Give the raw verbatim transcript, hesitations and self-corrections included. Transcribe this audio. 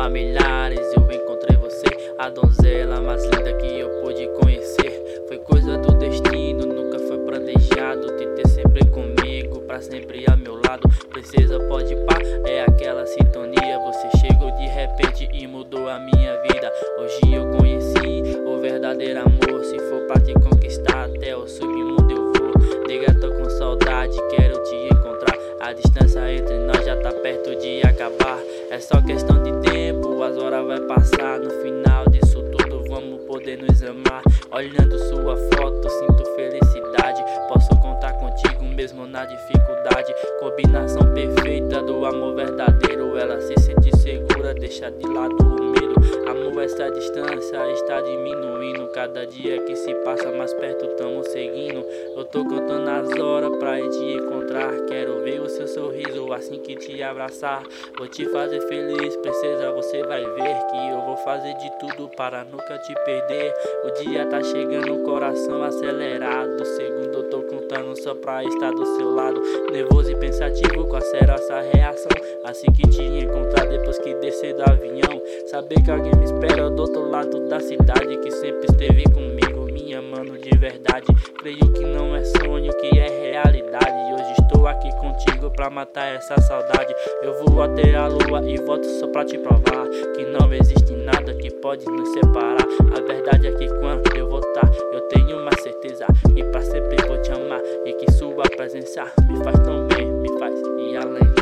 a milhares eu encontrei você, a donzela mais linda que eu pude conhecer. Foi coisa do destino, nunca foi planejado te ter sempre comigo, pra sempre ao meu lado. Princesa, pode pá, é aquela sintonia. Você chegou de repente e mudou a minha vida. Hoje eu conheci o verdadeiro amor. Se for pra te conquistar até o submundo eu vou. Nega, tô com saudade, quero te encontrar. A distância entre nós já tá perto de acabar. É só questão de tempo, as horas vai passar. No final disso tudo vamos poder nos amar. Olhando sua foto sinto felicidade. Posso contar contigo mesmo na dificuldade. Combinação perfeita do amor verdadeiro. Ela se sente segura, deixa de lado o medo. Amor, essa distância está diminuindo. Cada dia que se passa mais perto tamo seguindo. Eu tô contando as horas pra ir te encontrar. Quero ver o seu sorriso assim que te abraçar. Vou te fazer feliz, princesa, você vai ver que eu vou fazer de tudo para nunca te perder. O dia tá chegando, o coração acelerado. Segundo eu tô contando só pra estar do seu lado. Nervoso e pensativo, qual será essa reação? Assim que te encontrar depois que descer do avião. Saber que alguém me espera do outro lado da cidade, que sempre esteve comigo, me amando de verdade. Creio que não é sonho, que é realidade. Hoje estou aqui contigo pra matar essa saudade. Eu vou até a lua e volto só pra te provar que não existe nada que pode nos separar. A verdade é que quando eu voltar eu tenho uma certeza, e pra sempre vou te amar. E que sua presença me faz tão bem, me faz ir além.